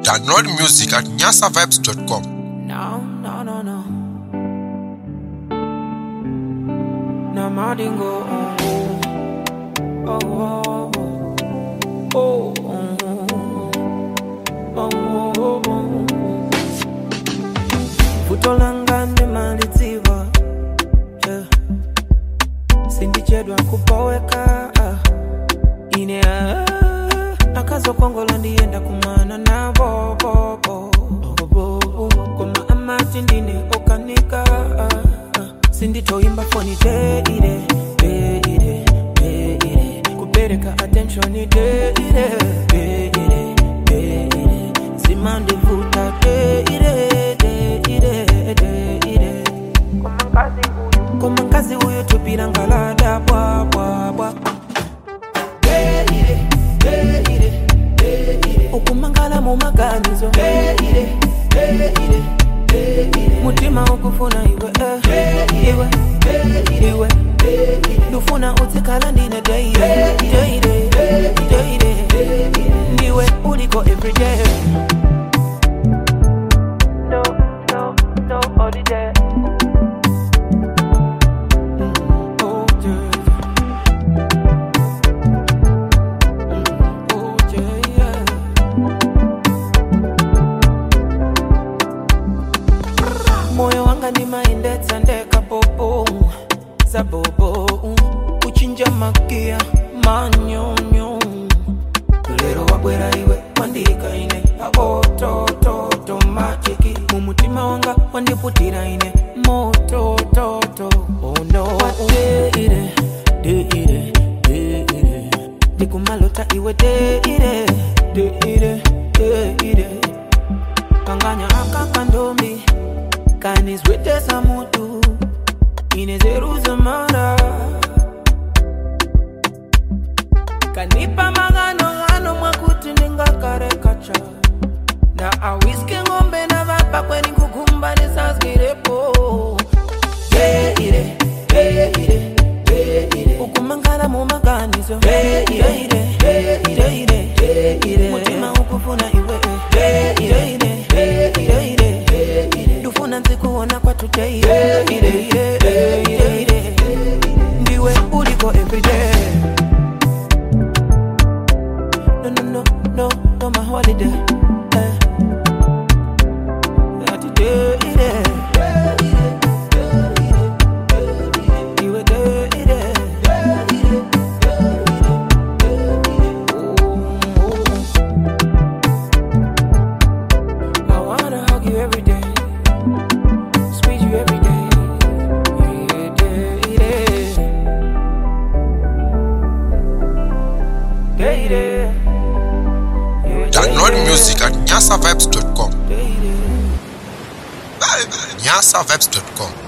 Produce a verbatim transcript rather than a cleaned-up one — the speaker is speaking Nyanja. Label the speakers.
Speaker 1: Download music at nyasa vibes dot com.
Speaker 2: No, no, no, no. No madingo. Oh, oh, oh, oh, oh, oh, oh. Futolanga ndi maliziva. Yeah. Sindichedwa kupoweka. Ine ah. Akazo kongola ndienda kumana na bo bo bo bo bo koma amati ndine okanika sindito imba phone de ire de ire de ire kupereka attention de ire de ire de ire simande vuta de ire de ire de ire koma kazi huyu koma kazi huyu tupira ngalada bwa bwa bwa de ire de ire ukumangala mu maganizo eh ire eh ire eh ire mutima ukufuna iwe eh iwe iwe dufuna utikala ndine daire daire daire ndiwe uliko every day no no no holiday moyo wanga ni maendetsa ndeka popo za bobo uchinja makia manyonyo lero wabwera iwe wandika ine aboto to to machiki mumutima wanga wandiputira ine moto to to oh no de ire de ire de ire dikumalota iwe de ire de ire de ire kanganya akakandomi kanizwete samutu inezeruza mara kanipa magano hano mwakuti ninga karekacha na awiske ngombe na vapa kweni kukumba nisasgirepo de ire de ire de ire ukumangala mu maganizo de ire de ire de ire mutima ukufuna iwe de ire de ire dufuna nzikuona kwa today ire ire ire ndiwe uliko every day no no no no no my holiday eh that day ire iwe day ire I wanna hug you every day. Every day, yeah, day, day, day, yeah,
Speaker 1: Download music at nyasa vibes dot com. nyasa vibes dot com.